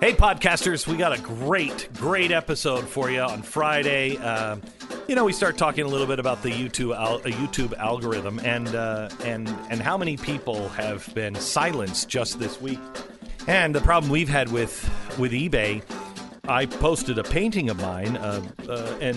Hey, podcasters, we got a great episode for you on Friday. We start talking a little bit about the YouTube algorithm and how many people have been silenced just this week. And the problem we've had with eBay, I posted a painting of mine, it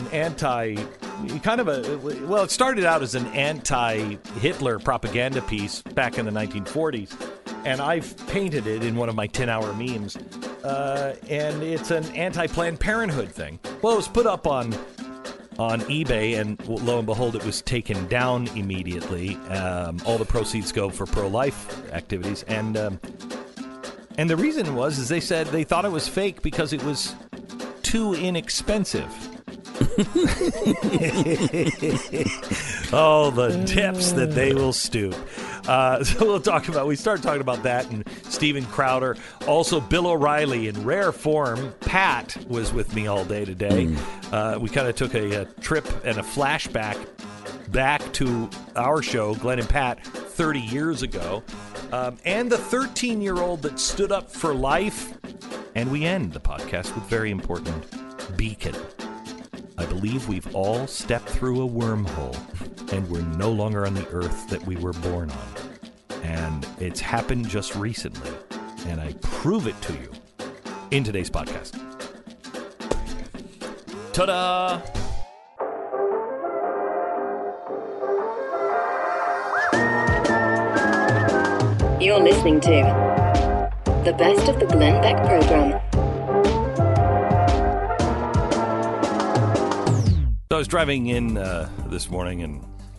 started out as an anti-Hitler propaganda piece back in the 1940s. And I've painted it in one of my 10-hour memes. And it's an anti-Planned Parenthood thing. Well, it was put up on eBay, and lo and behold, it was taken down immediately. All the proceeds go for pro-life activities. And the reason is they said they thought it was fake because it was too inexpensive. Oh, the depths that they will stoop. So we start talking about that, and Steven Crowder, also Bill O'Reilly in rare form. Pat was with me all day today. We kind of took a trip and a flashback back to our show, Glenn and Pat, 30 years ago, and the 13-year-old that stood up for life. And we end the podcast with very important beacon. I believe we've all stepped through a wormhole, and we're no longer on the earth that we were born on. And it's happened just recently, and I prove it to you in today's podcast. Ta-da! You're listening to the best of the Glenn Beck program. So I was driving in this morning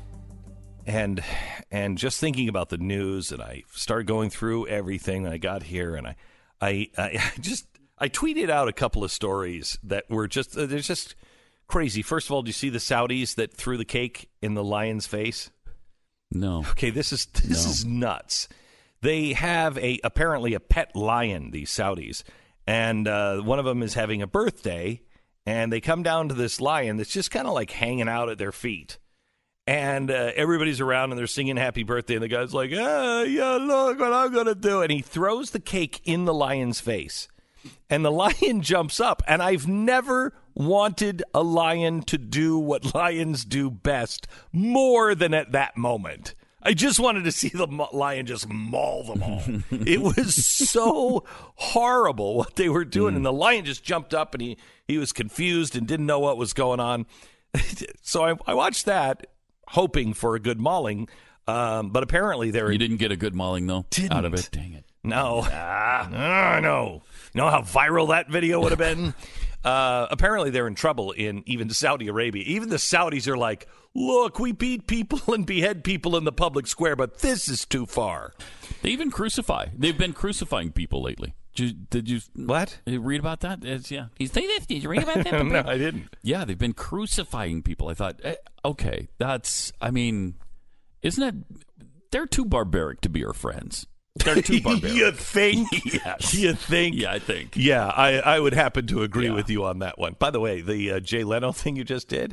and just thinking about the news, and I started going through everything. And I got here, and I tweeted out a couple of stories that were they're just crazy. First of all, do you see the Saudis that threw the cake in the lion's face? No. Okay, this is nuts. They have apparently a pet lion, these Saudis, and one of them is having a birthday. And they come down to this lion that's just kind of like hanging out at their feet. And everybody's around and they're singing happy birthday. And the guy's like, yeah, look what I'm going to do. And he throws the cake in the lion's face. And the lion jumps up. And I've never wanted a lion to do what lions do best more than at that moment. I just wanted to see the lion just maul them all. It was so horrible what they were doing. And the lion just jumped up and he was confused and didn't know what was going on. So I watched that, hoping for a good mauling. But apparently You didn't get a good mauling, though, out of it? Dang it. No. I know. You know how viral that video would have been? Apparently they're in trouble in even Saudi Arabia. Even the Saudis are like, look, we beat people and behead people in the public square, but this is too far. They even crucify. They've been crucifying people lately. Did you what? Read about that? Yeah. Did you read about that? No, I didn't. Yeah, they've been crucifying people. I thought, okay, isn't that, they're too barbaric to be our friends. They're too barbaric. You think? Yes. You think? Yeah, I think. Yeah, I would happen to agree with you on that one. By the way, the Jay Leno thing you just did,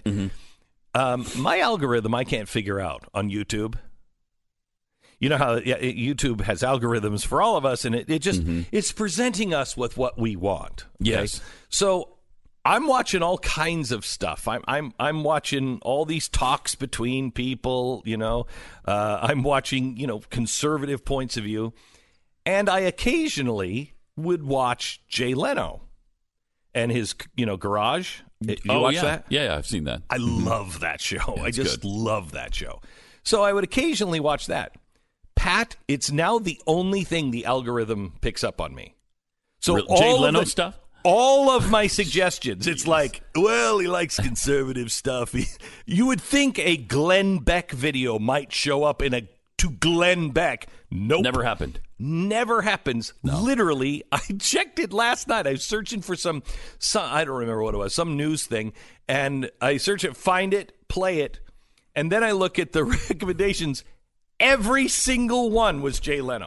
my algorithm I can't figure out on YouTube. You know how YouTube has algorithms for all of us, and it just it's presenting us with what we want. Okay? Yes. So I'm watching all kinds of stuff. I'm watching all these talks between people. I'm watching conservative points of view, and I occasionally would watch Jay Leno and his Garage. You watch that? Yeah, I've seen that. I love that show. Yeah, I just love that show. So I would occasionally watch that. Pat, it's now the only thing the algorithm picks up on me. So Jay Leno stuff? All of my suggestions, it's like, well, he likes conservative stuff. You would think a Glenn Beck video might show up to Glenn Beck. Nope. Never happened. Never happens. No. Literally, I checked it last night. I was searching for some, I don't remember what it was, some news thing. And I search it, find it, play it. And then I look at the recommendations. Every single one was Jay Leno.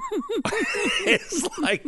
It's like,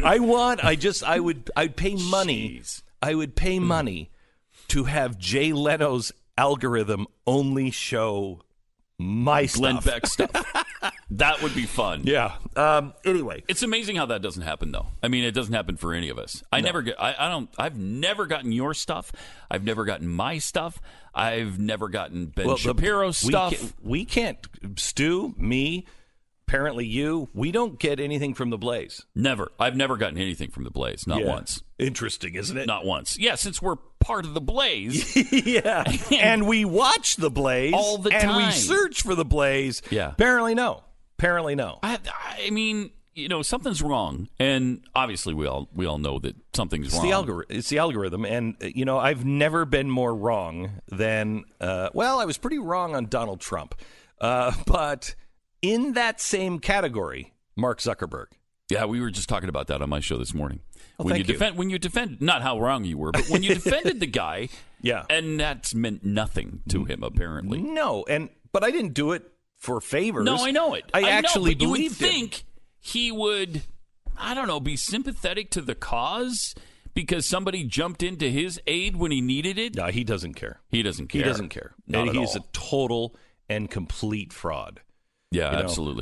I'd pay money. Jeez. I would pay money to have Jay Leno's algorithm only show my Glenn stuff. Beck stuff. That would be fun. Yeah. Anyway, It's amazing how that doesn't happen, though. I mean, it doesn't happen for any of us. I've never gotten your stuff. I've never gotten my stuff. I've never gotten Ben Shapiro's stuff. We can't, Stu, me, apparently you, we don't get anything from the Blaze. Never. I've never gotten anything from the Blaze. Not Yeah. once. Interesting, isn't it? Not once. Yeah, since we're part of the Blaze. Yeah. And we watch the Blaze all the time. And we search for the Blaze. Yeah. Apparently no. I mean, something's wrong, and obviously we all know that something's wrong. It's the algorithm, and I've never been more wrong than I was pretty wrong on Donald Trump, but in that same category, Mark Zuckerberg. Yeah, we were just talking about that on my show this morning. Well, when you defend not how wrong you were, but when you defended the guy, yeah, and that's meant nothing to him apparently. No, but I didn't do it for favors. No, I know it. I actually know, but believed you would think he would, I don't know, be sympathetic to the cause because somebody jumped into his aid when he needed it. No, he doesn't care. He doesn't care. He doesn't care. Not at He's all. a total and complete fraud. Yeah, absolutely.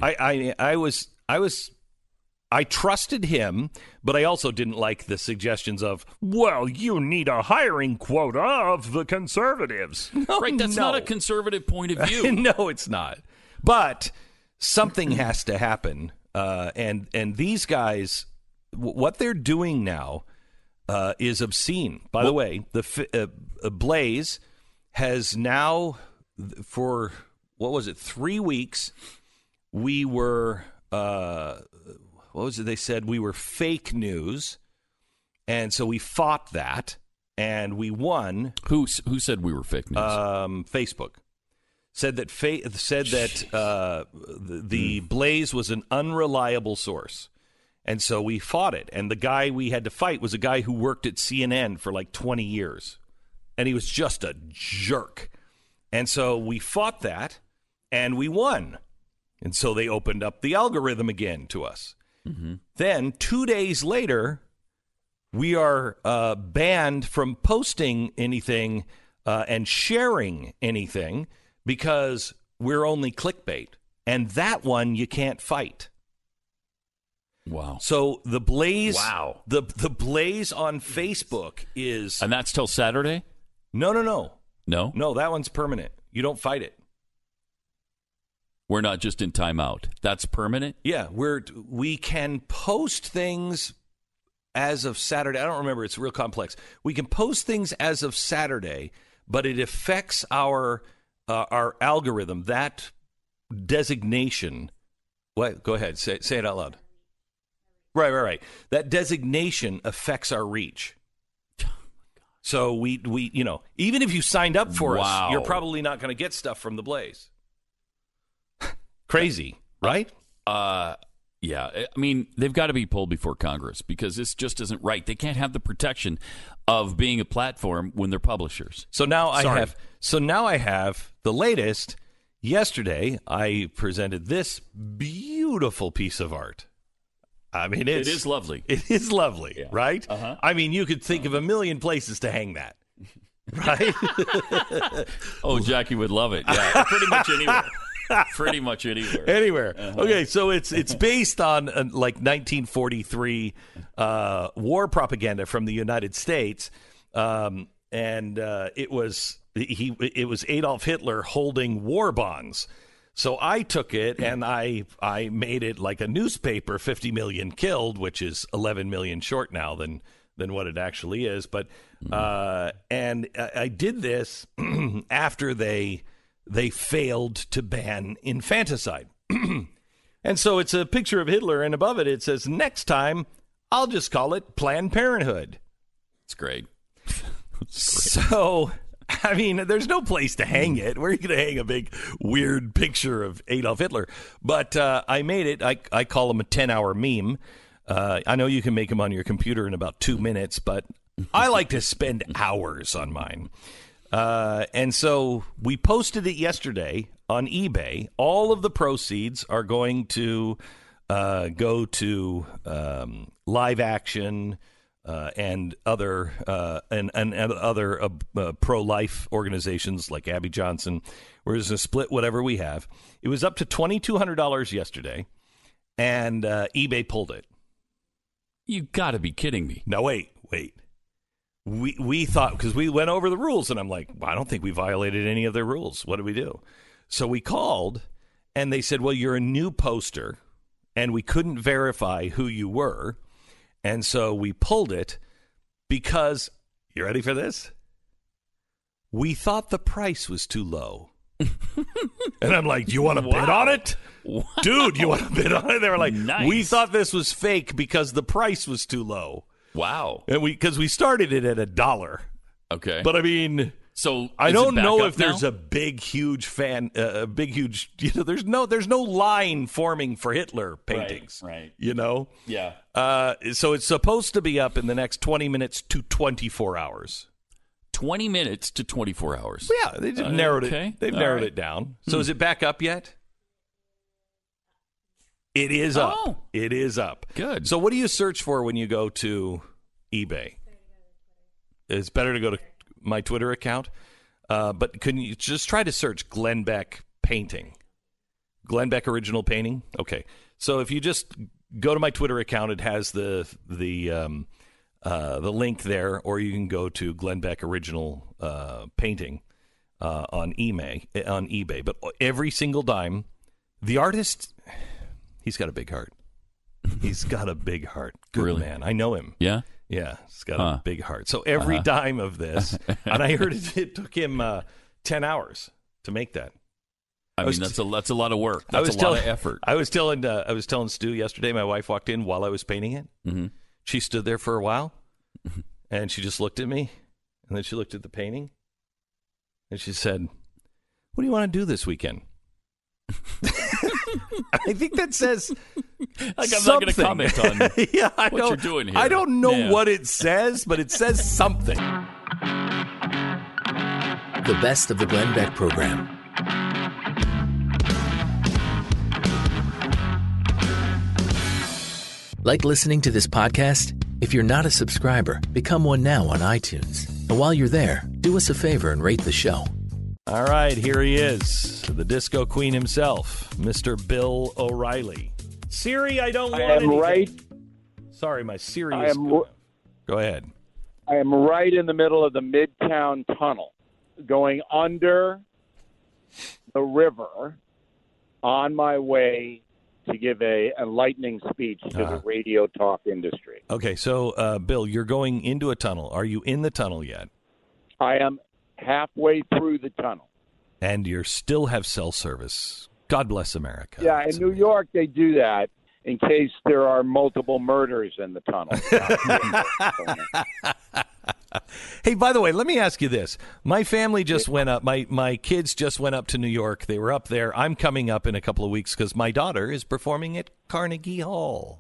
I trusted him, but I also didn't like the suggestions of, well, you need a hiring quota of the conservatives. Right, that's not a conservative point of view. No, it's not. But something has to happen, and these guys, what they're doing now is obscene. By the way, the Blaze has now, for, 3 weeks, we were, what was it they said? We were fake news, and so we fought that, and we won. Who said we were fake news? Facebook. Said that the Blaze was an unreliable source, and so we fought it. And the guy we had to fight was a guy who worked at CNN for like 20 years, and he was just a jerk. And so we fought that, and we won. And so they opened up the algorithm again to us. Mm-hmm. Then 2 days later, we are banned from posting anything and sharing anything, because we're only clickbait. And that one you can't fight. Wow. So the Blaze, wow. The Blaze on Facebook is... And that's till Saturday? No. No? No, that one's permanent. You don't fight it. We're not just in timeout. That's permanent? Yeah, we can post things as of Saturday. I don't remember. It's real complex. We can post things as of Saturday, but it affects our algorithm, that designation. What? Go ahead. Say it out loud. Right. That designation affects our reach. So we even if you signed up for us, you're probably not going to get stuff from the Blaze. Crazy, right? Yeah. I mean, they've got to be pulled before Congress because this just isn't right. They can't have the protection of being a platform when they're publishers. So now I have the latest. Yesterday, I presented this beautiful piece of art. I mean, it is lovely. It is lovely, yeah. Right? Uh-huh. I mean, you could think of a million places to hang that, right? Oh, Jackie would love it. Yeah, pretty much anywhere. Pretty much anywhere. Uh-huh. Okay, so it's based on like 1943 war propaganda from the United States, and it was Adolf Hitler holding war bonds. So I took it and I made it like a newspaper, 50 million killed, which is 11 million short now than what it actually is. But and I did this after they failed to ban infanticide. And so it's a picture of Hitler, and above it says, next time, I'll just call it Planned Parenthood. It's great. So, I mean, there's no place to hang it. Where are you going to hang a big, weird picture of Adolf Hitler? But I made it. I call him a 10-hour meme. I know you can make them on your computer in about 2 minutes, but I like to spend hours on mine. And so we posted it yesterday on eBay. All of the proceeds are going to go to Live Action, and other pro-life organizations like Abby Johnson. We're going to split whatever we have. It was up to $2,200 yesterday, and eBay pulled it. You got to be kidding me. No, wait. We thought, because we went over the rules, and I'm like, well, I don't think we violated any of their rules. What do we do? So we called, and they said, well, you're a new poster, and we couldn't verify who you were. And so we pulled it because, you ready for this? We thought the price was too low. And I'm like, do you want to bid on it? Wow. Dude, you want to bid on it? They were like, nice. We thought this was fake because the price was too low. Wow. And because we started it at $1. Okay. But I mean, so I don't know if now? there's a big, huge fan, there's no line forming for Hitler paintings. Right. You know? Yeah. So it's supposed to be up in the next 20 minutes to 24 hours. 20 minutes to 24 hours. Yeah, they just narrowed it. They've narrowed it down. So is it back up yet? It is up. Oh. It is up. Good. So what do you search for when you go to eBay? It's better to go to my Twitter account. But can you just try to search Glenn Beck painting? Glenn Beck original painting? Okay. So if you just go to my Twitter account, it has the link there, or you can go to Glenn Beck original painting on eBay. But every single dime, the artist, he's got a big heart. He's got a big heart. Good really? Man. I know him. Yeah? Yeah, he's got a big heart. So every dime of this, and I heard it took him 10 hours to make that. I mean, that's a lot of work. That's a lot of effort. I was telling Stu yesterday. My wife walked in while I was painting it. Mm-hmm. She stood there for a while, and she just looked at me, and then she looked at the painting, and she said, "What do you want to do this weekend?" I think that says I'm not going to comment on what you're doing here. I don't know what it says, but it says something. The best of the Glenn Beck program. Like listening to this podcast? If you're not a subscriber, become one now on iTunes. And while you're there, do us a favor and rate the show. All right, here he is, the disco queen himself, Mr. Bill O'Reilly. Siri, I don't want anything. Right. Sorry, my Siri is... Go ahead. I am right in the middle of the Midtown Tunnel, going under the river on my way to give a enlightening speech to the radio talk industry. Okay, so, Bill, you're going into a tunnel. Are you in the tunnel yet? I am halfway through the tunnel. And you still have cell service. God bless America. Yeah, in New York, they do that in case there are multiple murders in the tunnel. Hey, by the way, let me ask you this. My family just went up. My kids just went up to New York. They were up there. I'm coming up in a couple of weeks because my daughter is performing at Carnegie Hall.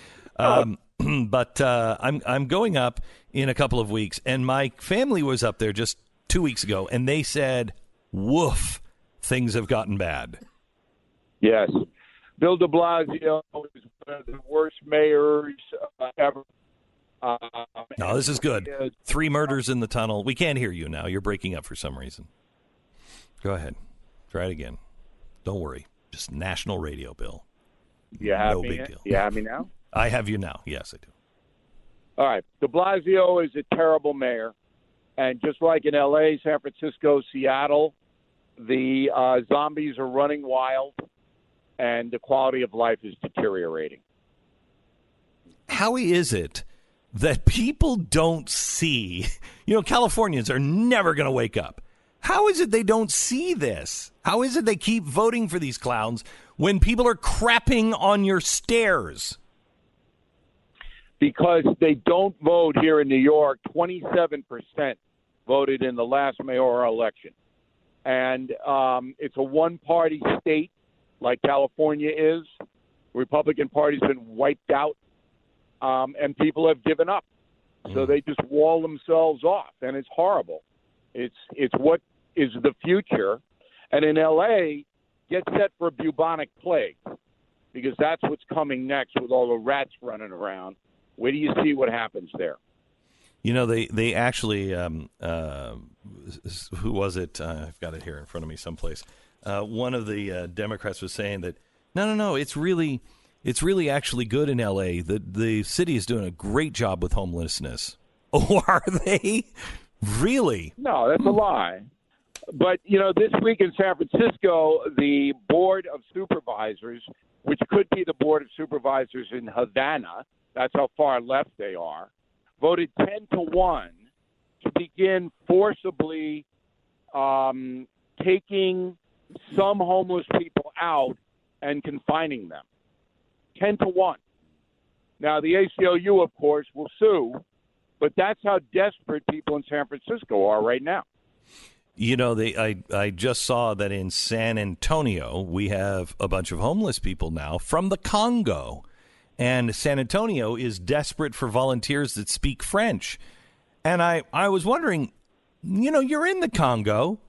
But I'm going up in a couple of weeks, and my family was up there just 2 weeks ago, and they said, woof, things have gotten bad. Yes. Bill de Blasio is one of the worst mayors ever. No, this is good. 3 murders in the tunnel. We can't hear you now. You're breaking up for some reason. Go ahead. Try it again. Don't worry. Just national radio, Bill. You have no me, big deal. You have me now? I have you now. Yes, I do. All right. De Blasio is a terrible mayor. And just like in L.A., San Francisco, Seattle, the zombies are running wild, and the quality of life is deteriorating. How is it that people don't see? You know, Californians are never going to wake up. How is it they don't see this? How is it they keep voting for these clowns when people are crapping on your stairs? Because they don't vote here in New York. 27% voted in the last mayoral election. And it's a one-party state like California is. The Republican Party's been wiped out, and people have given up. So they just wall themselves off, and it's horrible. It's what is the future. And in L.A., get set for bubonic plague, because that's what's coming next with all the rats running around. Where do you see what happens there? You know, they actually, who was it? I've got it here in front of me someplace. One of the Democrats was saying that, no, it's really actually good in L.A. The city is doing a great job with homelessness. Oh, are they? Really? No, that's a lie. But, this week in San Francisco, the Board of Supervisors, which could be the Board of Supervisors in Havana, that's how far left they are, voted 10-1 to begin forcibly taking some homeless people out and confining them. 10-1. Now, the ACLU, of course, will sue, but that's how desperate people in San Francisco are right now. You know, I just saw that in San Antonio, we have a bunch of homeless people now from the Congo. And San Antonio is desperate for volunteers that speak French. And I was wondering, you're in the Congo.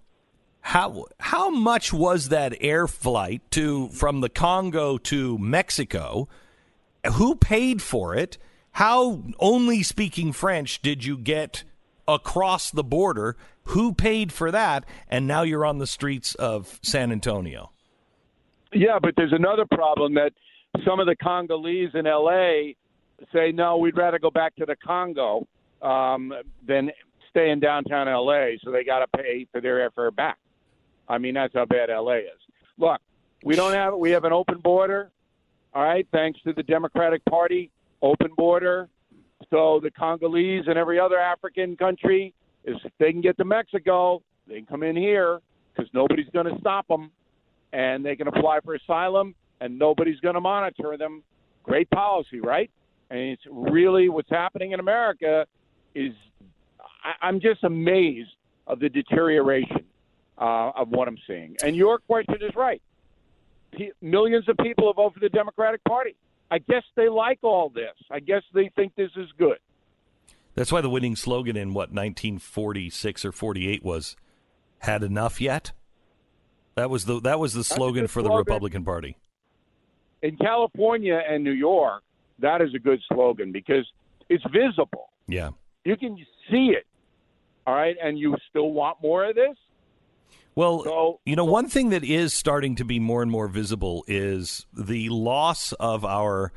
How much was that air flight from the Congo to Mexico? Who paid for it? How only speaking French did you get across the border? Who paid for that? And now you're on the streets of San Antonio. Yeah, but there's another problem that some of the Congolese in L.A. say, no, we'd rather go back to the Congo than stay in downtown L.A., so they got to pay for their airfare back. I mean, that's how bad L.A. is. Look, we have an open border, all right, thanks to the Democratic Party, open border. So the Congolese and every other African country, if they can get to Mexico, they can come in here because nobody's going to stop them, and they can apply for asylum, and nobody's going to monitor them. Great policy, right? And it's really what's happening in America is I'm just amazed of the deterioration of what I'm seeing. And your question is right. Millions of people have voted for the Democratic Party. I guess they like all this. I guess they think this is good. That's why the winning slogan in, 1946 or 48 was, "Had enough yet?" That was the slogan for the Republican Party. In California and New York, that is a good slogan because it's visible. Yeah. You can see it, all right, and you still want more of this? Well, one thing that is starting to be more and more visible is the loss of our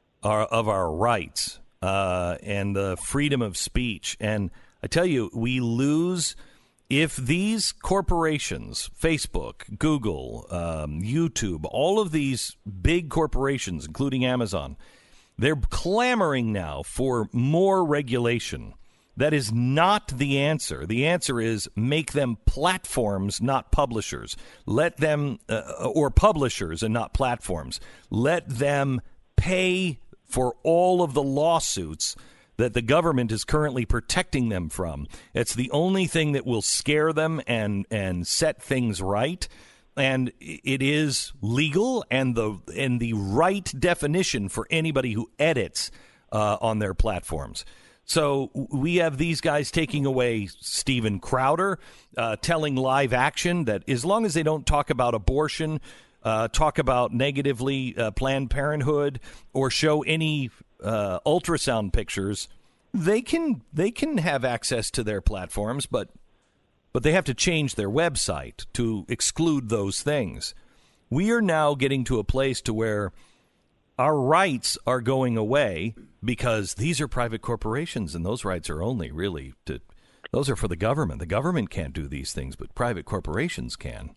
rights and the freedom of speech. And I tell you, we lose if these corporations, Facebook, Google, YouTube, all of these big corporations, including Amazon, they're clamoring now for more regulation. That is not the answer. The answer is make them platforms, not publishers. Let them, or publishers and not platforms. Let them pay for all of the lawsuits that the government is currently protecting them from. It's the only thing that will scare them and set things right. And it is legal and the right definition for anybody who edits on their platforms. So we have these guys taking away Steven Crowder, telling Live Action that as long as they don't talk about abortion, talk about negatively Planned Parenthood, or show any ultrasound pictures, they can have access to their platforms, but they have to change their website to exclude those things. We are now getting to a place to where our rights are going away because these are private corporations, and those rights are only really those are for the government. The government can't do these things, but private corporations can.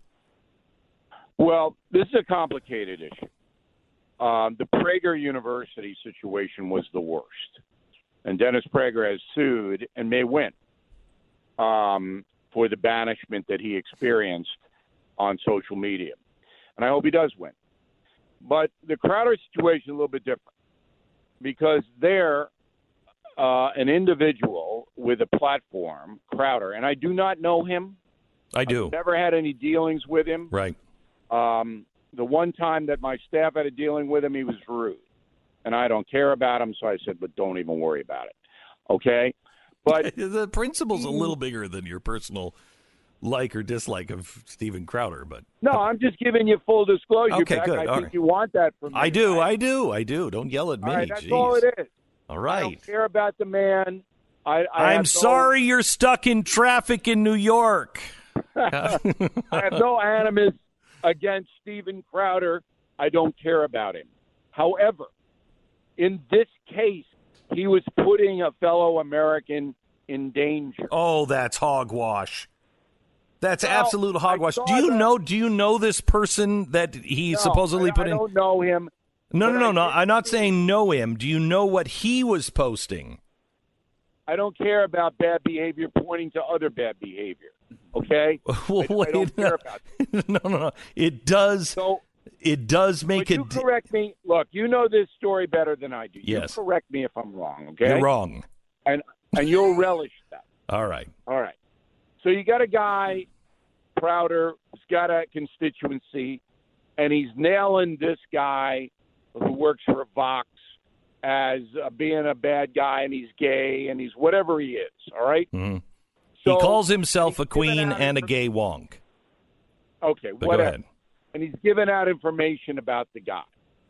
Well, this is a complicated issue. The Prager University situation was the worst, and Dennis Prager has sued and may win for the banishment that he experienced on social media, and I hope he does win. But the Crowder situation is a little bit different because they're an individual with a platform, Crowder, and I do not know him. I do. I've never had any dealings with him. Right. The one time that my staff had a dealing with him, he was rude, and I don't care about him, so I said, but don't even worry about it, okay? But the principle's a little bigger than your personal like or dislike of Steven Crowder, but no, I'm just giving you full disclosure. Okay, Beck. good. I all think right. you want that from me. I do. Don't yell at me. All right, that's Jeez. all it is. All right. I don't care about the man. I'm sorry you're stuck in traffic in New York. I have no animus against Steven Crowder. I don't care about him. However, in this case, he was putting a fellow American in danger. Oh, that's hogwash. That's absolute hogwash. Do you know this person that he supposedly put in? I don't know him. No. I'm not saying know him. Do you know what he was posting? I don't care about bad behavior pointing to other bad behavior. Okay? Well, I don't care about that. No. It does. It does make it. You correct me. Look, you know this story better than I do. Yes. You correct me if I'm wrong. Okay? You're wrong. And you'll relish that. All right. So you got a guy, Crowder, who's got a constituency, and he's nailing this guy who works for Vox as being a bad guy, and he's gay, and he's whatever he is, all right? Mm-hmm. So he calls himself a queen and a gay wonk. Okay, but whatever. Go ahead. And he's giving out information about the guy.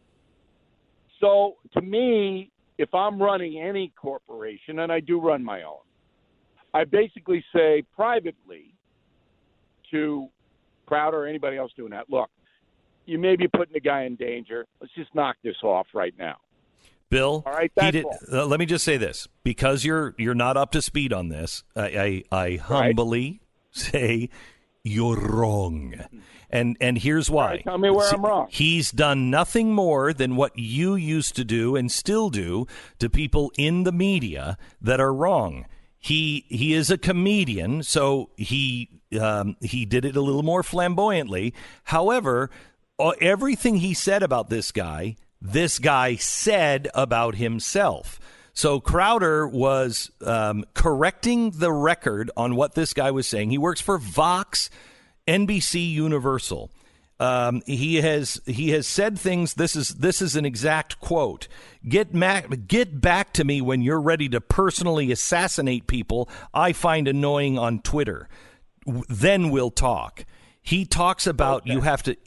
So to me, if I'm running any corporation, and I do run my own, I basically say privately to Crowder or anybody else doing that, look, you may be putting the guy in danger. Let's just knock this off right now. Bill, all right, let me just say this. Because you're not up to speed on this, I humbly say you're wrong. And here's why. Right, tell me where I'm wrong. He's done nothing more than what you used to do and still do to people in the media that are wrong. He is a comedian, so he did it a little more flamboyantly. However, everything he said about this guy said about himself. So Crowder was correcting the record on what this guy was saying. He works for Vox, NBC Universal. He has said things. This is an exact quote. Get back to me when you're ready to personally assassinate people I find annoying on Twitter. Then we'll talk. He talks about you have to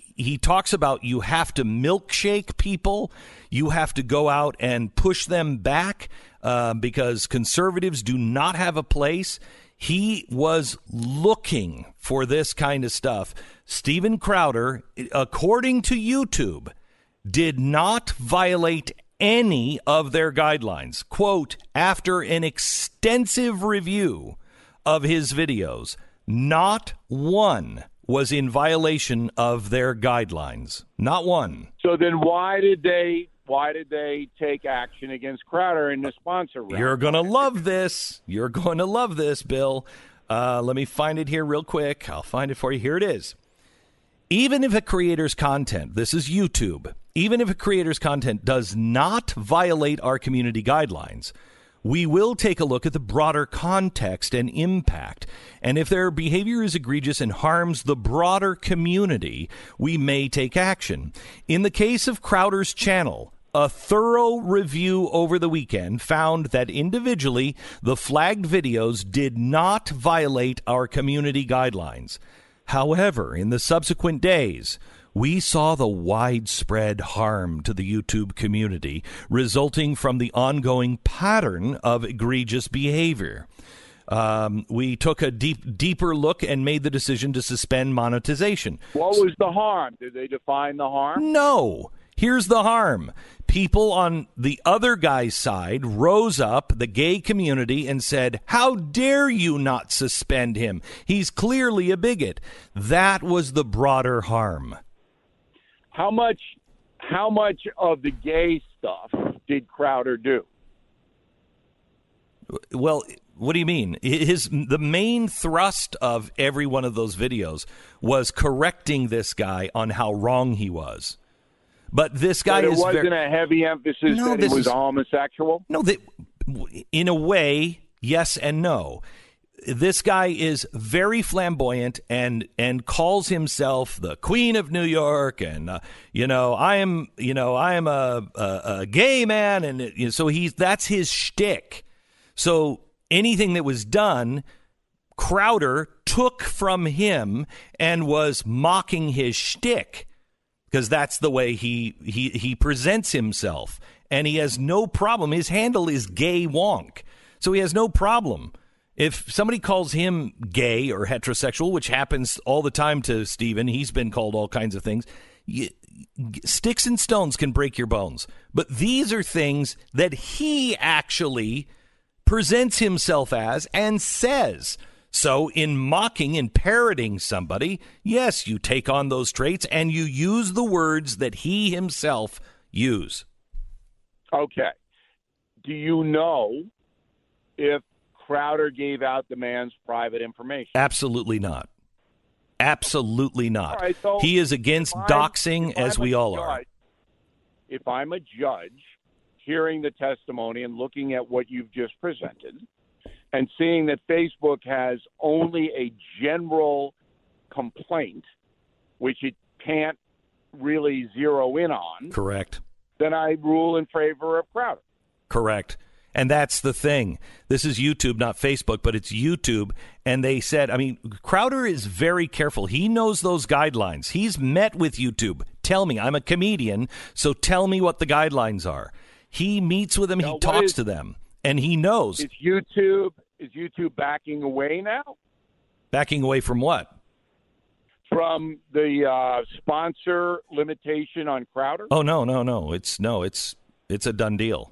milkshake people. You have to go out and push them back because conservatives do not have a place. He was looking for this kind of stuff. Steven Crowder, according to YouTube, did not violate any of their guidelines. Quote, after an extensive review of his videos, not one was in violation of their guidelines. Not one. So then why did they take action against Crowder in the sponsor round? You're going to love this. You're going to love this, Bill. Let me find it here real quick. I'll find it for you. Here it is. Even if a creator's content, this is YouTube, even if a creator's content does not violate our community guidelines, we will take a look at the broader context and impact. And if their behavior is egregious and harms the broader community, we may take action. In the case of Crowder's channel, a thorough review over the weekend found that individually, the flagged videos did not violate our community guidelines. However, in the subsequent days, we saw the widespread harm to the YouTube community resulting from the ongoing pattern of egregious behavior. We took a deeper look and made the decision to suspend monetization. What was the harm? Did they define the harm? No. Here's the harm. People on the other guy's side rose up, the gay community, and said, how dare you not suspend him? He's clearly a bigot. That was the broader harm. How much of the gay stuff did Crowder do? Well, what do you mean? The main thrust of every one of those videos was correcting this guy on how wrong he was. But this guy but it wasn't a heavy emphasis that he was homosexual? No, in a way, yes and no. This guy is very flamboyant and calls himself the Queen of New York, and I am a gay man, and so that's his shtick. So anything that was done, Crowder took from him and was mocking his shtick because that's the way he presents himself, and he has no problem. His handle is Gay Wonk. So he has no problem. If somebody calls him gay or heterosexual, which happens all the time to Stephen, he's been called all kinds of things. Sticks and stones can break your bones. But these are things that he actually presents himself as and says. So in mocking and parroting somebody, yes, you take on those traits and you use the words that he himself use. Okay. Do you know if Crowder gave out the man's private information? Absolutely not. Absolutely not. All right, so he is against doxing, as we all are. If I'm a judge hearing the testimony and looking at what you've just presented and seeing that Facebook has only a general complaint, which it can't really zero in on, correct, then I rule in favor of Crowder. Correct. And that's the thing. This is YouTube, not Facebook, but it's YouTube. And they said, I mean, Crowder is very careful. He knows those guidelines. He's met with YouTube. Tell me, I'm a comedian, so tell me what the guidelines are. He meets with them, he talks to them, and he knows. Is YouTube backing away now? Backing away from what? From the sponsor limitation on Crowder? Oh, no. It's a done deal.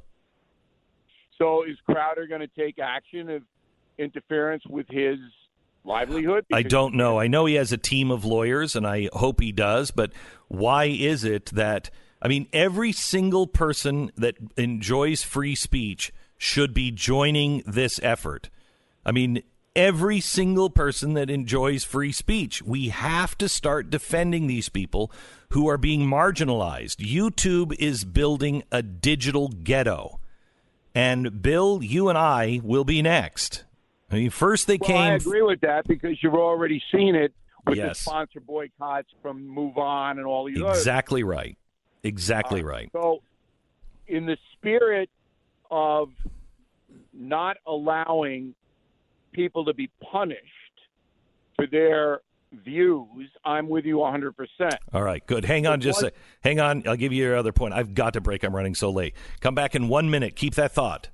So is Crowder going to take action of interference with his livelihood? I don't know. I know he has a team of lawyers, and I hope he does. But why is it that, I mean, every single person that enjoys free speech should be joining this effort? I mean, every single person that enjoys free speech. We have to start defending these people who are being marginalized. YouTube is building a digital ghetto. And, Bill, you and I will be next. I mean, first they came... I agree with that because you've already seen it with the sponsor boycotts from Move On and all these others. Exactly right. Exactly right. So, in the spirit of not allowing people to be punished for their views, I'm with you 100%. All right, good. Hang on hang on. I'll give you your other point. I've got to break. I'm running so late. Come back in 1 minute. Keep that thought.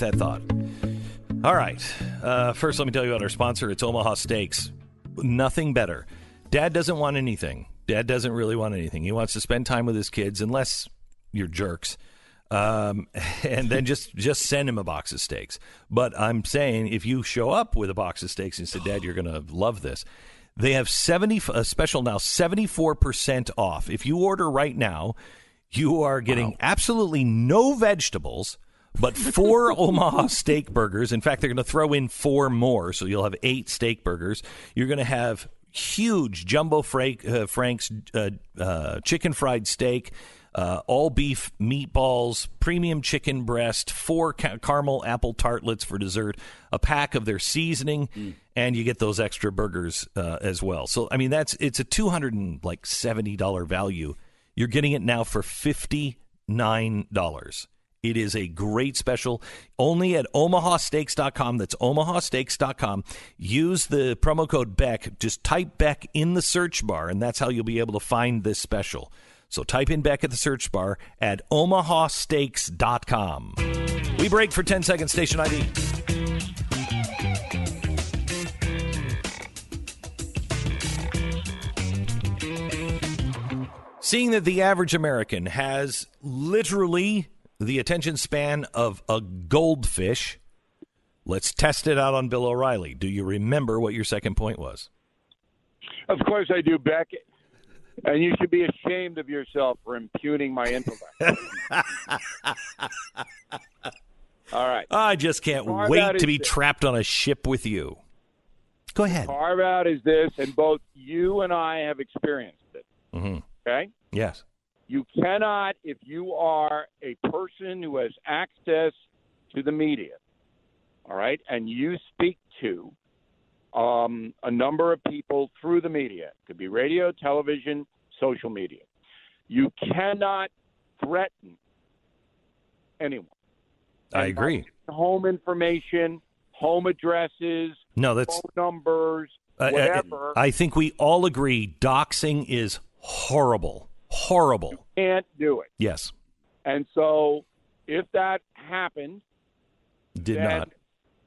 All right. First, let me tell you about our sponsor. It's Omaha Steaks. Nothing better. Dad doesn't want anything. Dad doesn't really want anything. He wants to spend time with his kids, unless you're jerks. And then just send him a box of steaks. But I'm saying if you show up with a box of steaks and say, Dad, you're going to love this. They have a special now, 74% off. If you order right now, you are getting absolutely no vegetables, but 4 Omaha steak burgers. In fact, they're going to throw in 4 more, so you'll have 8 steak burgers. You're going to have huge Jumbo Frank's chicken fried steak, all beef meatballs, premium chicken breast, 4 caramel apple tartlets for dessert, a pack of their seasoning, and you get those extra burgers as well. So, I mean, it's a $270 value. You're getting it now for $59. It is a great special, only at omahasteaks.com. That's omahasteaks.com. Use the promo code Beck. Just type Beck in the search bar, and that's how you'll be able to find this special. So type in Beck at the search bar at omahasteaks.com. We break for 10 seconds, station ID. Seeing that the average American has literally the attention span of a goldfish, let's test it out on Bill O'Reilly. Do you remember what your second point was? Of course I do, Beck. And you should be ashamed of yourself for impugning my intellect. All right. I just can't wait to be trapped on a ship with you. Go ahead. Carve out is this, and both you and I have experienced it. Mm-hmm. Okay? Yes. You cannot, if you are a person who has access to the media, all right, and you speak to a number of people through the media. It could be radio, television, social media. You cannot threaten anyone. I agree. Home information, home addresses, phone numbers, whatever. I think we all agree doxing is horrible. Horrible. You can't do it. Yes. And so if that happened, did not.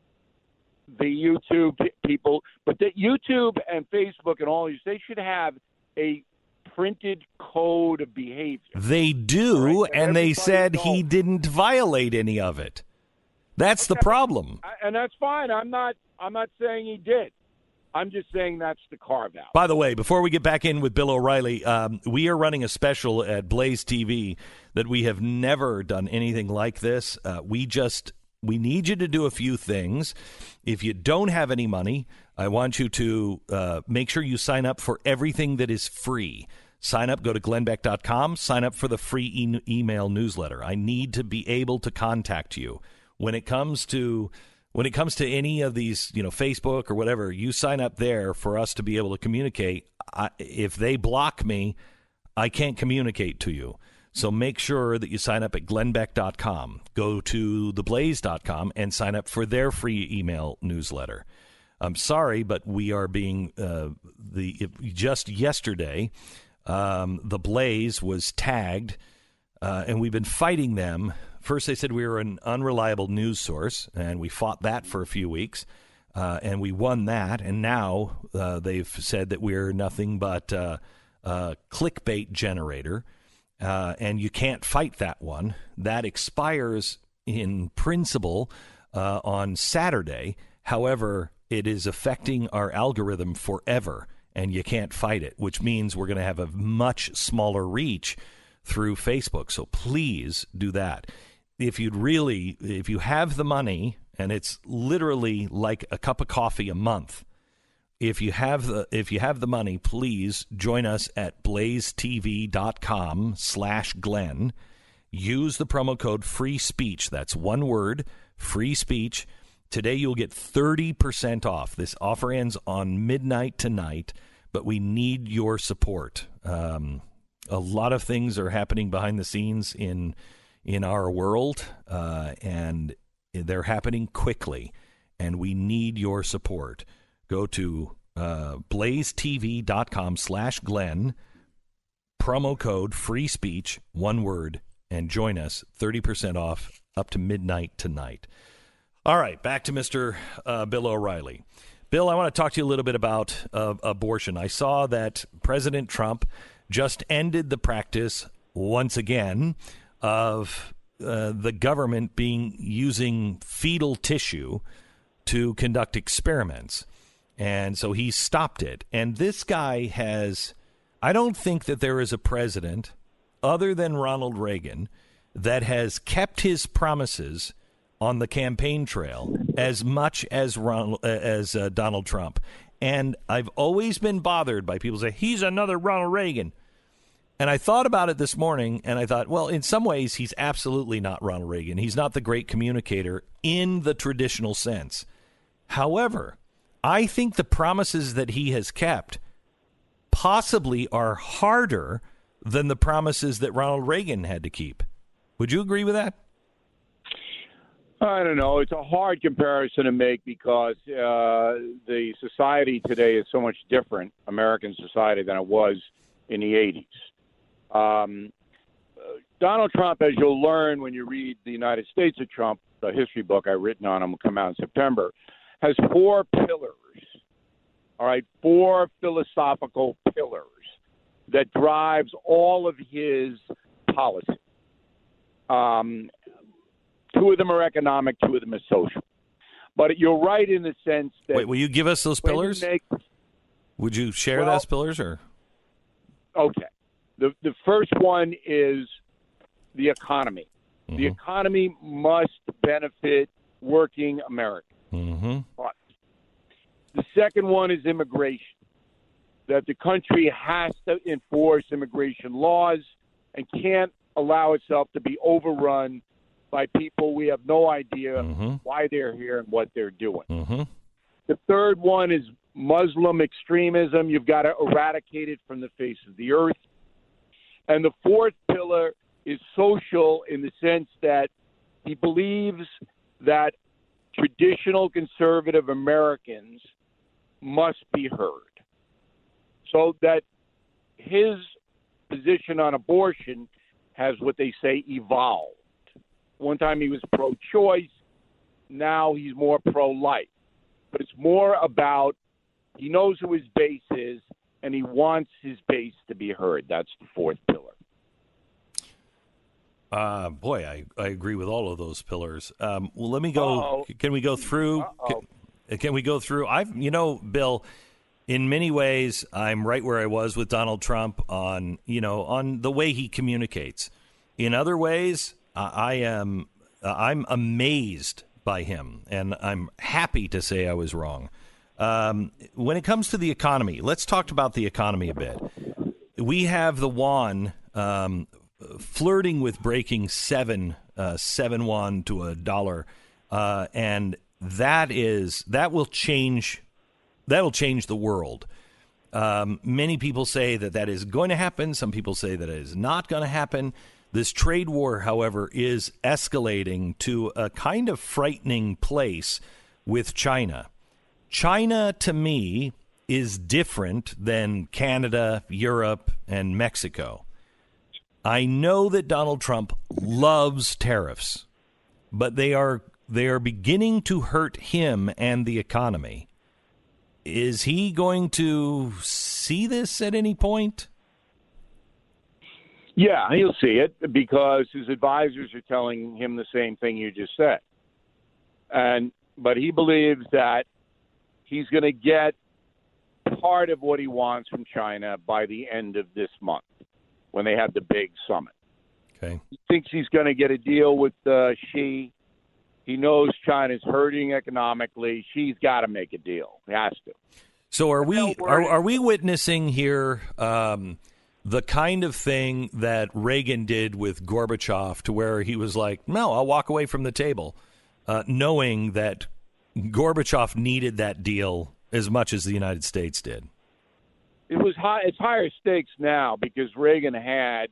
the YouTube people, but that YouTube and Facebook and all these, they should have a printed code of behavior. They do, right? And they said he didn't violate any of it. That's the problem. And that's fine. I'm not saying he did. I'm just saying that's the carve-out. By the way, before we get back in with Bill O'Reilly, we are running a special at Blaze TV that we have never done anything like this. We need you to do a few things. If you don't have any money, I want you to make sure you sign up for everything that is free. Sign up, go to glennbeck.com, sign up for the free email newsletter. I need to be able to contact you. When it comes to any of these, Facebook or whatever, you sign up there for us to be able to communicate. If they block me, I can't communicate to you. So make sure that you sign up at glennbeck.com. Go to theblaze.com and sign up for their free email newsletter. I'm sorry, but we are being just yesterday, the Blaze was tagged, and we've been fighting them. First, they said we were an unreliable news source, and we fought that for a few weeks, and we won that. And now they've said that we're nothing but a clickbait generator, and you can't fight that one. That expires in principle on Saturday. However, it is affecting our algorithm forever, and you can't fight it, which means we're going to have a much smaller reach through Facebook. So please do that. If you have the money, and it's literally like a cup of coffee a month, if you have the money, please join us at blazetv.com/Glenn. Use the promo code free speech. That's one word, free speech. Today you'll get 30% off. This offer ends on midnight tonight, but we need your support. A lot of things are happening behind the scenes in our world, and they're happening quickly, and we need your support. Go to blazetv.com/Glenn, promo code free speech, one word, and join us. 30% off up to midnight tonight. All right, back to Mr. Bill O'Reilly. Bill, I want to talk to you a little bit about abortion. I saw that President Trump just ended the practice once again of the government using fetal tissue to conduct experiments. And so he stopped it. And this guy I don't think that there is a president other than Ronald Reagan that has kept his promises on the campaign trail as much as Donald Trump. And I've always been bothered by people say, he's another Ronald Reagan. And I thought about it this morning, and I thought, well, in some ways, he's absolutely not Ronald Reagan. He's not the great communicator in the traditional sense. However, I think the promises that he has kept possibly are harder than the promises that Ronald Reagan had to keep. Would you agree with that? I don't know. It's a hard comparison to make because the society today is so much different, American society, than it was in the 80s. Donald Trump, as you'll learn when you read The United States of Trump, the history book I've written on him will come out in September, has 4 pillars, all right, 4 philosophical pillars that drives all of his policy. 2 of them are economic, 2 of them are social. But you're right in the sense that... Wait, will you give us those pillars? Would you share those pillars? Or? Okay. The first one is the economy. Mm-hmm. The economy must benefit working Americans. Mm-hmm. But the second one is immigration, that the country has to enforce immigration laws and can't allow itself to be overrun by people we have no idea why they're here and what they're doing. Mm-hmm. The third one is Muslim extremism. You've got to eradicate it from the face of the earth. And the fourth pillar is social in the sense that he believes that traditional conservative Americans must be heard. So that his position on abortion has what they say evolved. One time he was pro-choice. Now he's more pro-life. but it's more about he knows who his base is, and he wants his base to be heard. That's the fourth pillar. Boy, I agree with all of those pillars. Well, let me go. Can we go through? Can we go through? Bill, in many ways, I'm right where I was with Donald Trump on the way he communicates. In other ways, I'm amazed by him, and I'm happy to say I was wrong. When it comes to the economy, let's talk about the economy a bit. We have the yuan flirting with breaking 7 yuan to $1, and that will change the world. Many people say that is going to happen. Some people say that it is not going to happen. This trade war, however, is escalating to a kind of frightening place with China. China, to me, is different than Canada, Europe, and Mexico. I know that Donald Trump loves tariffs, but they are beginning to hurt him and the economy. Is he going to see this at any point? Yeah, he'll see it because his advisors are telling him the same thing you just said. But he believes that he's going to get part of what he wants from China by the end of this month when they have the big summit. Okay. He thinks he's going to get a deal with Xi. He knows China's hurting economically. Xi's got to make a deal. He has to. So are we witnessing here the kind of thing that Reagan did with Gorbachev, to where he was like, no, I'll walk away from the table, knowing that Gorbachev needed that deal as much as the United States did? It's higher stakes now because Reagan had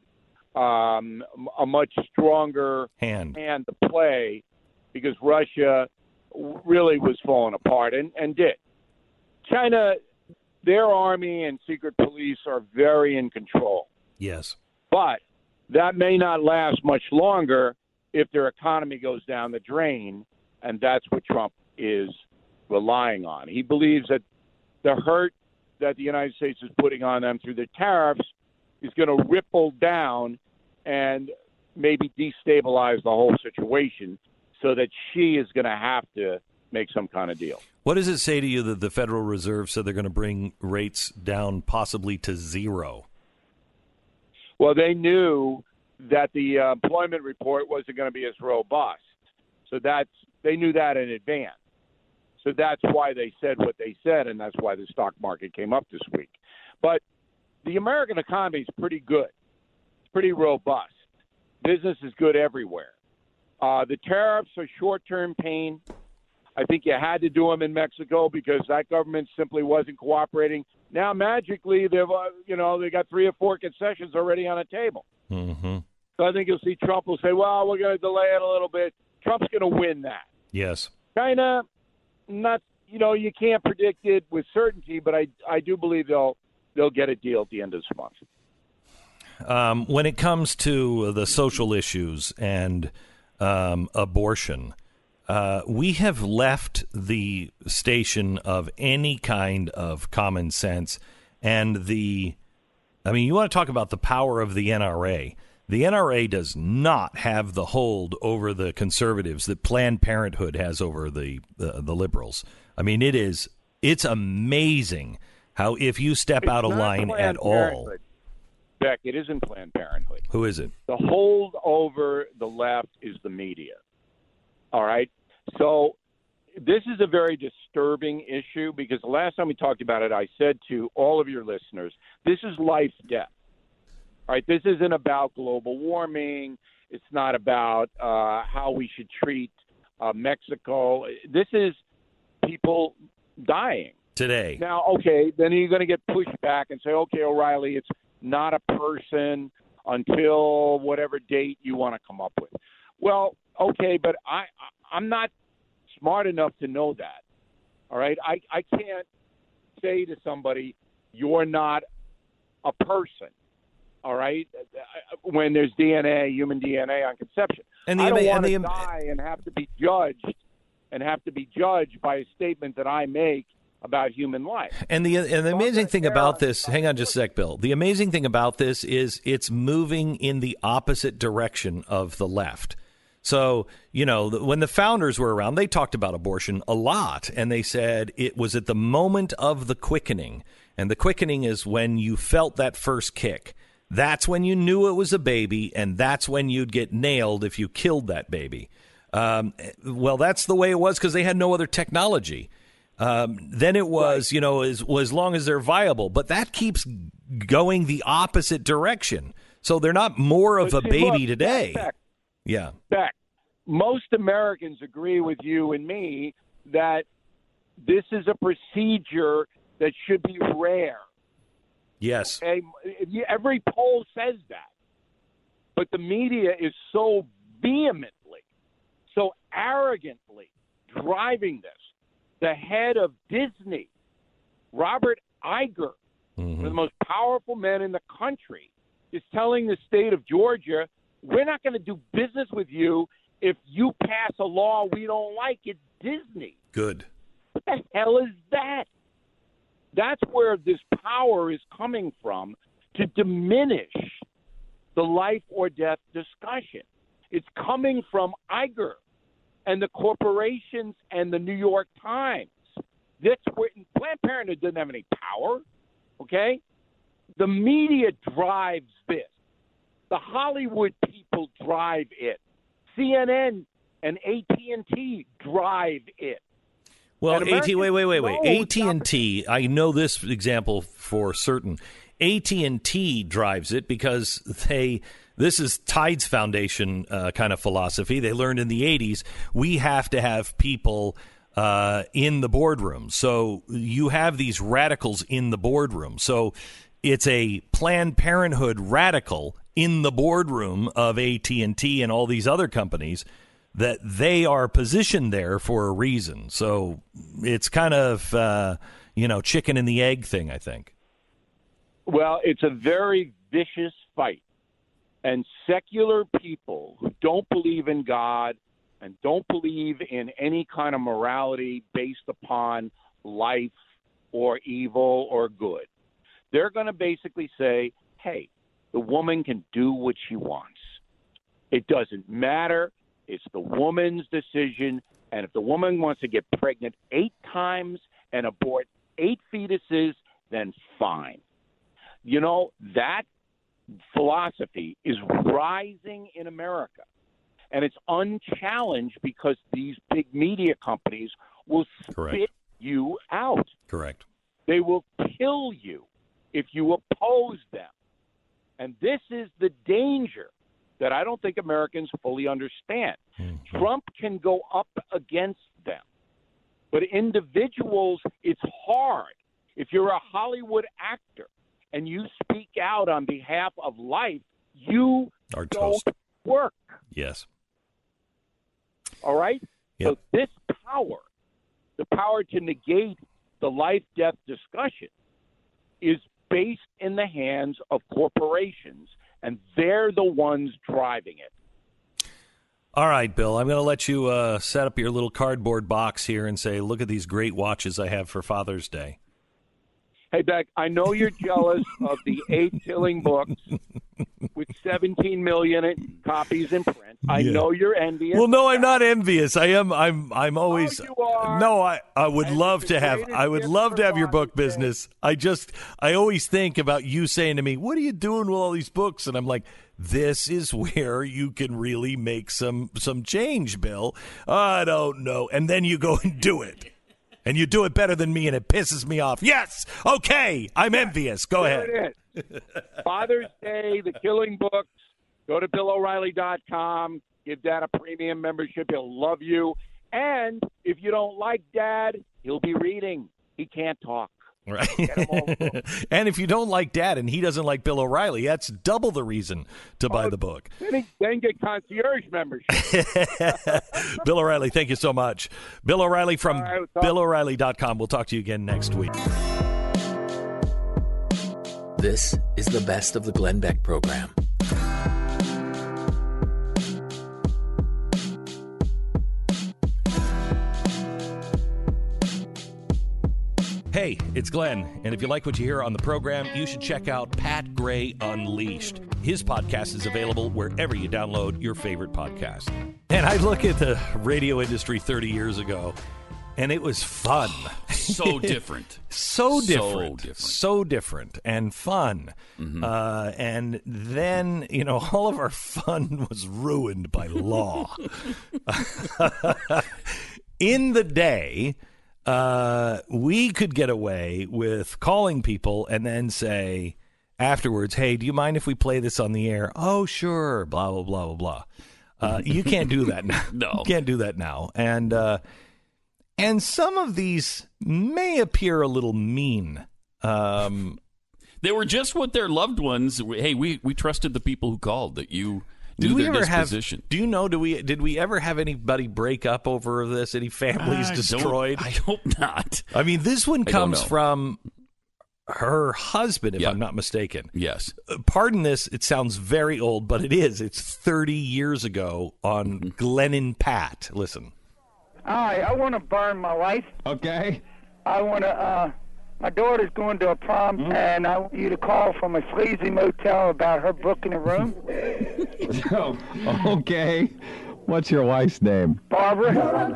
a much stronger hand to play because Russia really was falling apart and did. China, their army and secret police are very in control. Yes. But that may not last much longer if their economy goes down the drain, and that's what Trump is relying on. He believes that the hurt that the United States is putting on them through the tariffs is going to ripple down and maybe destabilize the whole situation so that Xi is going to have to make some kind of deal. What does it say to you that the Federal Reserve said they're going to bring rates down possibly to 0? Well, they knew that the employment report wasn't going to be as robust. So they knew that in advance. So that's why they said what they said, and that's why the stock market came up this week. But the American economy is pretty good. It's pretty robust. Business is good everywhere. The tariffs are short-term pain. I think you had to do them in Mexico because that government simply wasn't cooperating. Now, magically, they got 3 or 4 concessions already on the table. Mm-hmm. So I think you'll see Trump will say, well, we're going to delay it a little bit. Trump's going to win that. Yes. China, not, you can't predict it with certainty, but I do believe they'll get a deal at the end of this month. When it comes to the social issues and abortion, we have left the station of any kind of common sense. And you want to talk about the power of the NRA. The NRA does not have the hold over the conservatives that Planned Parenthood has over the liberals. I mean, it's amazing how if you step out of line at all. Beck, it isn't Planned Parenthood. Who is it? The hold over the left is the media. All right? So this is a very disturbing issue because the last time we talked about it, I said to all of your listeners, this is life, death. All right, this isn't about global warming. It's not about how we should treat Mexico. This is people dying. Today. Now, okay, then you're going to get pushed back and say, okay, O'Reilly, it's not a person until whatever date you want to come up with. Well, okay, but I'm not smart enough to know that. All right, I can't say to somebody, you're not a person. All right, when there's DNA, human DNA on conception. And I don't want to die and have to be judged and have to be judged by a statement that I make about human life. And the amazing thing about this, hang on just a sec, Bill. The amazing thing about this is it's moving in the opposite direction of the left. So, when the founders were around, they talked about abortion a lot, and they said it was at the moment of the quickening. And the quickening is when you felt that first kick. That's when you knew it was a baby, and that's when you'd get nailed if you killed that baby. Well, that's the way it was because they had no other technology. Then it was, as long as they're viable. But that keeps going the opposite direction. So they're not more of a baby today. Beck, most Americans agree with you and me that this is a procedure that should be rare. Yes. Okay? Every poll says that. But the media is so vehemently, so arrogantly driving this. The head of Disney, Robert Iger, one of the most powerful men in the country, is telling the state of Georgia, we're not going to do business with you if you pass a law we don't like. It's Disney. Good. What the hell is that? That's where this power is coming from to diminish the life or death discussion. It's coming from Iger and the corporations and the New York Times. That's where Planned Parenthood doesn't have any power, okay? The media drives this. The Hollywood people drive it. CNN and AT&T drive it. Well, wait. AT&T, I know this example for certain. AT&T drives it because this is Tides Foundation kind of philosophy. They learned in the 80s, we have to have people in the boardroom. So you have these radicals in the boardroom. So it's a Planned Parenthood radical in the boardroom of AT&T and all these other companies that they are positioned there for a reason. So it's kind of, chicken and the egg thing, I think. Well, it's a very vicious fight. And secular people who don't believe in God and don't believe in any kind of morality based upon life or evil or good, they're going to basically say, hey, the woman can do what she wants. It doesn't matter. It's the woman's decision. And if the woman wants to get pregnant 8 times and abort 8 fetuses, then fine. That philosophy is rising in America. And it's unchallenged because these big media companies will spit you out. Correct. They will kill you if you oppose them. And this is the danger that I don't think Americans fully understand. Mm-hmm. Trump can go up against them. But individuals, it's hard. If you're a Hollywood actor and you speak out on behalf of life, you don't work. Yes. All right? Yep. So this power, the power to negate the life-death discussion, is based in the hands of corporations, and they're the ones driving it. All right, Bill, I'm going to let you set up your little cardboard box here and say, look at these great watches I have for Father's Day. Hey, Beck, I know you're jealous of the 8 Killing books with 17 million copies in print. I know you're envious. Well, no, I'm not envious. I am. I'm always. Oh, you are. No, I would love to have. I would love to have your book business. I always think about you saying to me, "What are you doing with all these books?" And I'm like, "This is where you can really make some change, Bill." I don't know, and then you go and do it. And you do it better than me, and it pisses me off. Yes, okay, I'm envious. Go ahead. There it is. Father's Day, the Killing books. Go to BillO'Reilly.com. Give Dad a premium membership. He'll love you. And if you don't like Dad, he'll be reading. He can't talk. Right. And if you don't like Dad and he doesn't like Bill O'Reilly, that's double the reason to buy the book. Then get concierge membership. Bill O'Reilly, thank you so much. Bill O'Reilly from BillO'Reilly.com. We'll talk to you again next week. This is the best of the Glenn Beck program. Hey, it's Glenn, and if you like what you hear on the program, you should check out Pat Gray Unleashed. His podcast is available wherever you download your favorite podcast. And I look at the radio industry 30 years ago, and it was fun. So different. So different and fun. Mm-hmm. And then, all of our fun was ruined by law. In the day, we could get away with calling people and then say afterwards, hey, do you mind if we play this on the air? Oh, sure, blah, blah, blah, blah, blah. You can't do that now. No. You can't do that now. And some of these may appear a little mean. They were just what their loved ones, hey, we trusted the people who called, that you knew their disposition. Do you know, did we ever have anybody break up over this? Any families destroyed? I hope not. I mean, this one comes from her husband, if I'm not mistaken. Yes. Pardon this, it sounds very old, but it is. It's 30 years ago on Glenn and Pat. Listen. Hi, I want to burn my wife. Okay. I want to, my daughter's going to a prom, and I want you to call from a sleazy motel about her booking a room. Oh, okay. What's your wife's name? Barbara.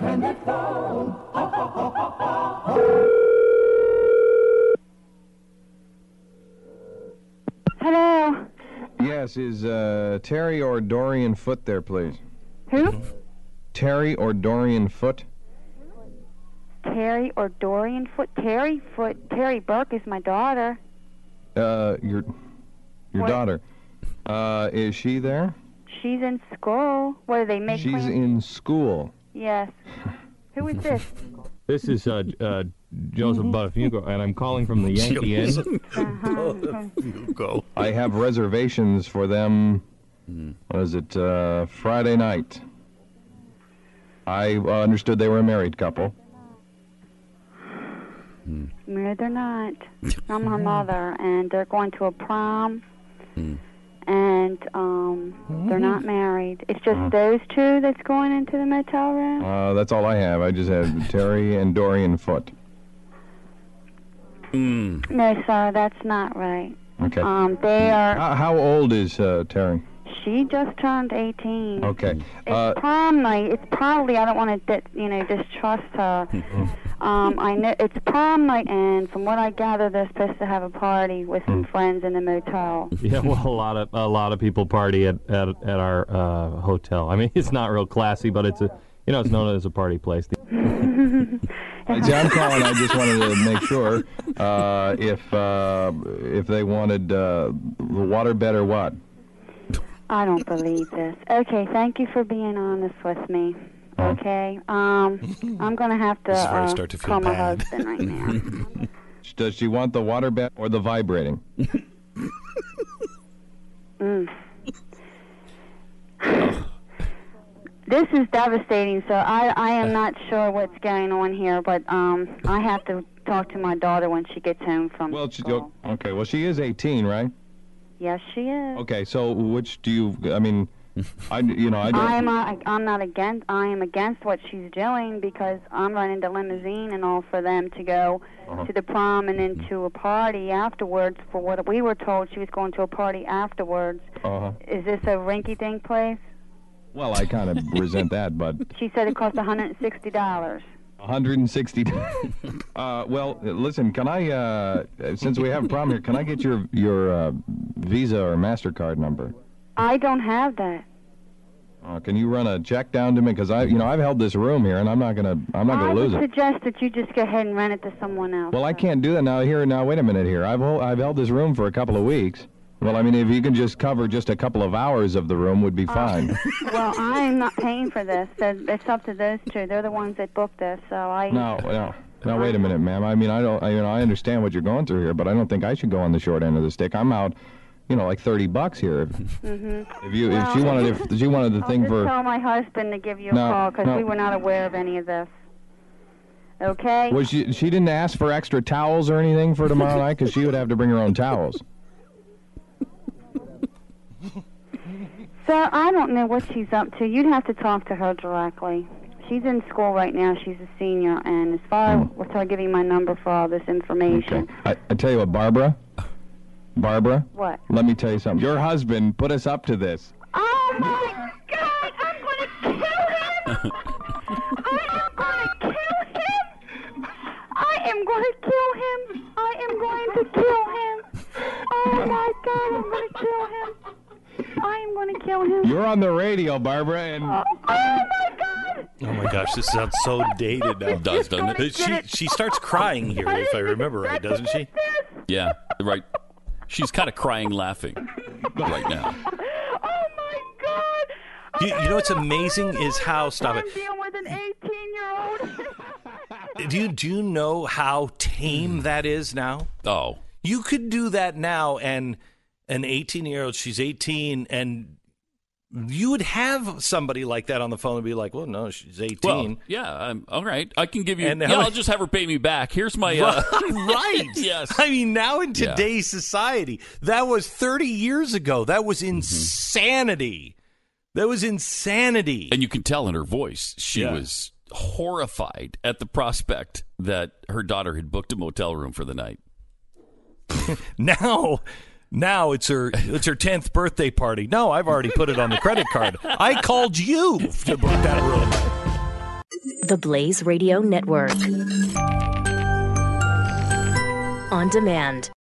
Hello. Yes, is Terry or Dorian Foote there, please? Who? Terry or Dorian Foote? Terry or Dorian Foote? Terry Foote. Terry Burke is my daughter. Your What? daughter. Is she there? She's in school. What do they make? She's plans? in school. Yes. Who is this? This is Joseph Buttafuoco, and I'm calling from the Yankee Inn. Go. I have reservations for them. What is it? Friday night. I understood they were a married couple. No, they're not. I'm her mother, and they're going to a prom, and they're not married. It's just those two that's going into the motel room? That's all I have. I just have Terry and Dorian Foote. No, sir, that's not right. Okay. They are... How old is Terry? She just turned 18. Okay. It's prom night. It's probably, I don't want to, distrust her. I know it's prom night, and from what I gather, they're supposed to have a party with some friends in the motel. Yeah, well, a lot of people party at our hotel. I mean, it's not real classy, but it's it's known as a party place. John calling. I just wanted to make sure if they wanted the waterbed or what. I don't believe this. Okay, thank you for being honest with me. Okay, I'm gonna have to call my husband right now. Does she want the waterbed or the vibrating? This is devastating, so I am not sure what's going on here, but I have to talk to my daughter when she gets home from school. Okay, well, she is 18, right? Yes, she is. Okay, so which do you, I mean, I don't... I'm not against, I am against what she's doing because I'm running the limousine and all for them to go to the prom and then to a party afterwards. For what we were told, she was going to a party afterwards. Is this a rinky-dink place? Well, I kind of resent that, but... She said it cost $160. $160. Well, listen, can I, since we have a problem here, can I get your Visa or MasterCard number? I don't have that. Can you run a check down to me? Because I've held this room here, and I'm not gonna lose it. I would suggest that you just go ahead and rent it to someone else. Well, I can't do that now. Now, wait a minute here. I've held this room for a couple of weeks. Well, I mean, if you can just cover just a couple of hours of the room would be fine. Well, I'm not paying for this. It's up to those two. They're the ones that booked this, so I... No, wait a minute, ma'am. I mean, I understand what you're going through here, but I don't think I should go on the short end of the stick. I'm out, like $30 here. If she wanted the thing for... I'll just tell my husband to give you a call, because we were not aware of any of this. Okay? Well, she didn't ask for extra towels or anything for tomorrow night, because she would have to bring her own towels. Sir, I don't know what she's up to. You'd have to talk to her directly. She's in school right now. She's a senior, and as far as I'll give you my number for all this information. Okay. I tell you what, Barbara. What? Let me tell you something. Your husband put us up to this. Oh my God! I'm gonna kill him! I am gonna kill him! I am going to kill him! Oh my God! I'm gonna kill him! I am gonna kill him! You're on the radio, Barbara, and. Oh my God! Oh my gosh, this sounds so dated now. It does, doesn't it? She starts crying here, if I remember right, doesn't she? Yeah, right. She's kind of crying, laughing right now. Oh my God! You know what's amazing is how stop it. I'm dealing with an 18-year-old. Do you know how tame that is now? Oh, you could do that now, and an 18-year-old, she's 18, and you would have somebody like that on the phone and be like, well, no, she's 18. Well, yeah, all right. I can give you, I'll just have her pay me back. Here's my... Right. Yes. I mean, now in today's society, that was 30 years ago. That was insanity. That was insanity. And you can tell in her voice, she was horrified at the prospect that her daughter had booked a motel room for the night. Now it's her 10th birthday party. No, I've already put it on the credit card. I called you to book that room. The Blaze Radio Network. On demand.